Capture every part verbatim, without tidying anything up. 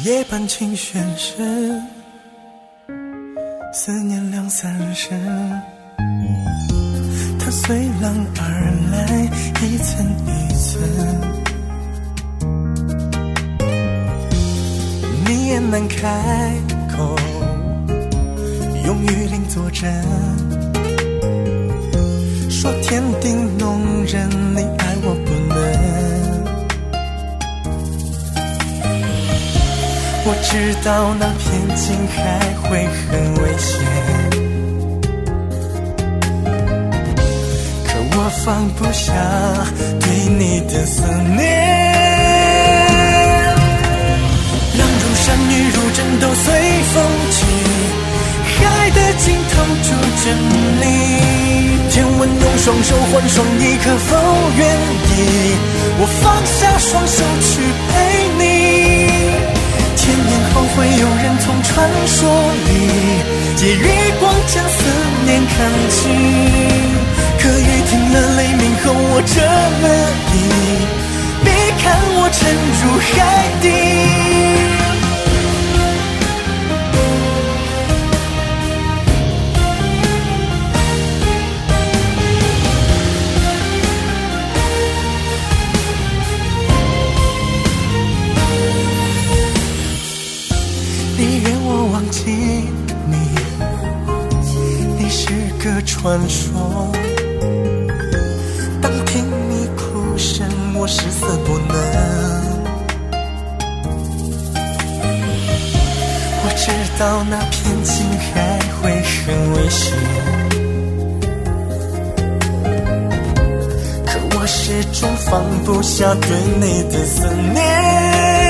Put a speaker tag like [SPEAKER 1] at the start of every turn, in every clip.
[SPEAKER 1] 夜半轻旋声，思念两三声，它随浪而来，一层一层，你也难开口，用雨淋作证，说天定弄人，你爱我不能。我知道那片情还会很危险，可我放不下对你的思念。浪如山，雨如针，都随风起，海的尽头住着你。天问用双手换双翼，可否愿意我放下双手去陪你？千年后会有人从传说里借月光将思念看清，可雨停了，雷鸣后我这么意，别看我沉入海底。你愿我忘记你，你是个传说。当听你哭声，我失色不能。我知道那片情还会很危险，可我始终放不下对你的思念。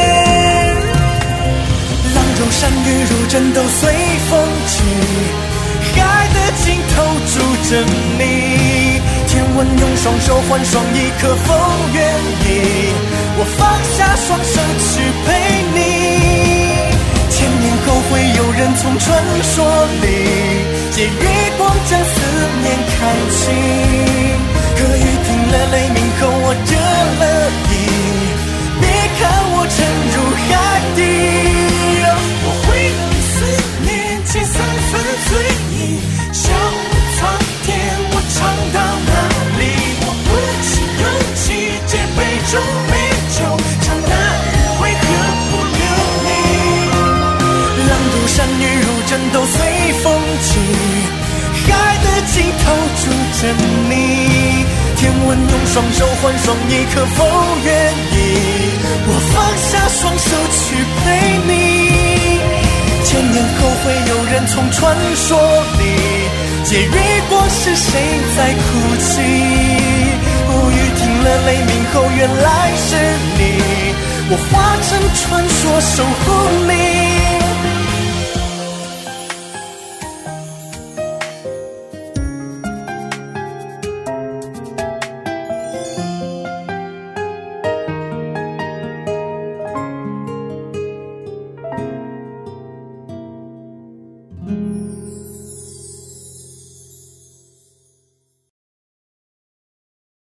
[SPEAKER 1] 如山雨如针，都随风起，海的尽头住着你。天问用双手换双翼，可否愿意我放下双手去陪你？千年后会有人从传说里借月光将思念看清，可雨停了，雷鸣后我这了意，别看我沉入海底。我会让思念解散粉碎你，笑苍天我唱到哪里？我鼓起勇气借杯中美酒，唱那日为何不留你？浪如山，雨如针，都随风起，海的尽头住着你。天问用双手换双翼，可否愿意我放下双手去陪你？千年后会有人从传说里借月光，是谁在哭泣？哦，雨停了，雷鸣后原来是你，我化成传说守护你。